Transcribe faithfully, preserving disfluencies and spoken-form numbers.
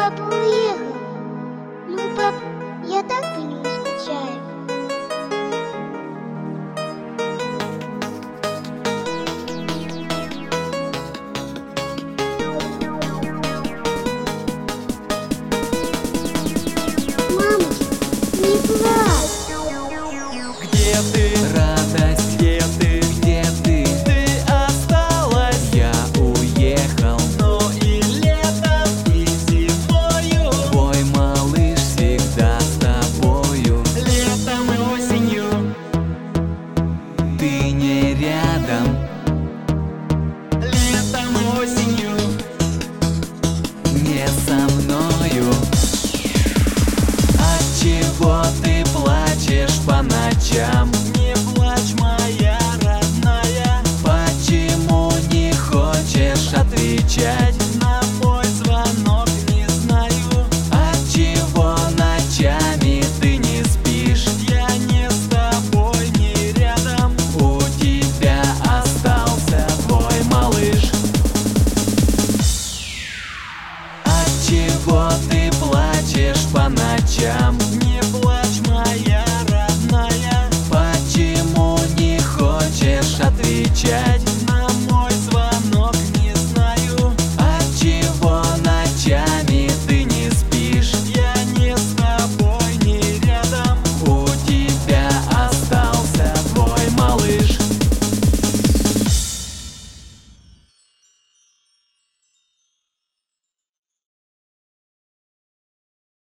папа уехал. Ну, пап, я так по нему скучаю. Мамочка, не плачь. Где ты, радость, где ты, где ты? Ты осталась, я уехал. Но и летом, и зимою твой малыш всегда с тобою. Летом и осенью ты не рядом. Летом и осенью не со мною. Отчего ты плачешь по ночам?